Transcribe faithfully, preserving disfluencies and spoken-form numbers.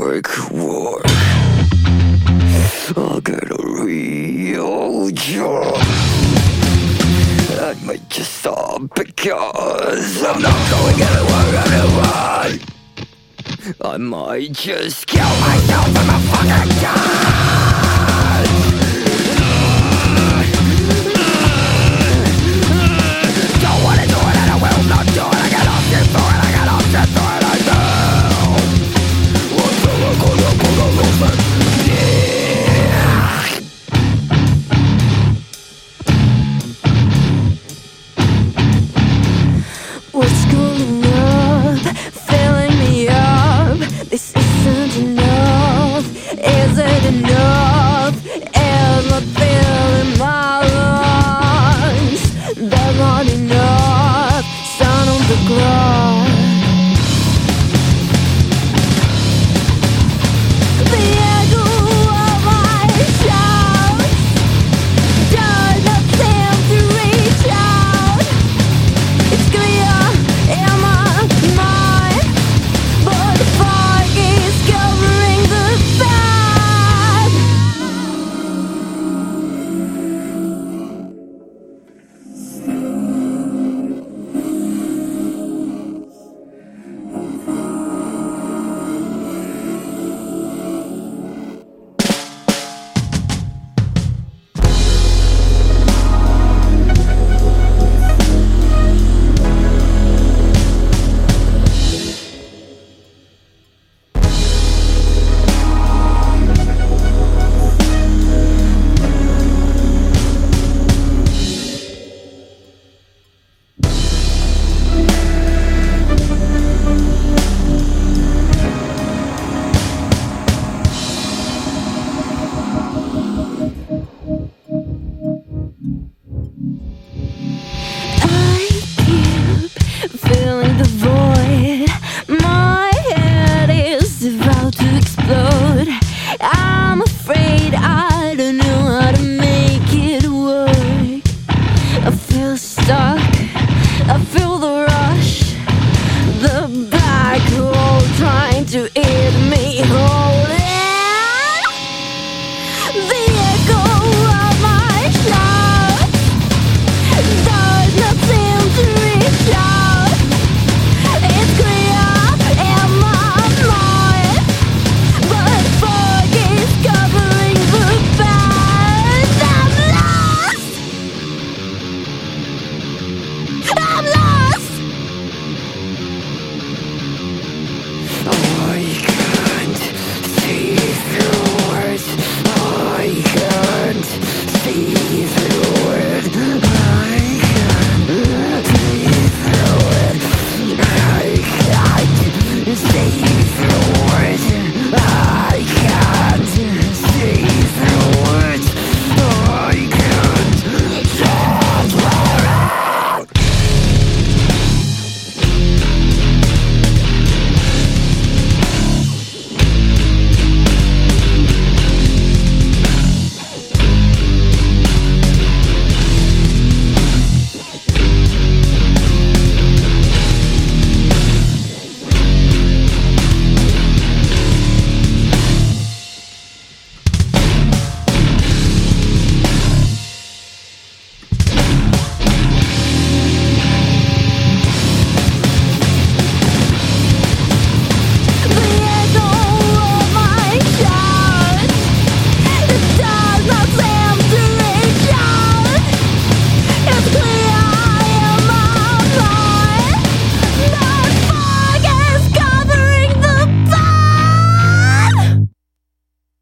work, work. I'll get a real job. That might just stop because I'm not going anywhere anyway. I might just kill myself in the fucking gun. Don't wanna do it and I will not do it. I got options for it, I got options for it, I do. What's the record of the movement? What's going up, filling me up? This isn't enough. Is it enough? Is my feeling my lungs? There's not enough sun on the ground. The echo of my shouts does not seem to reach out. It's clear in my mind, but the fog is covering the path. I keep feeling the void.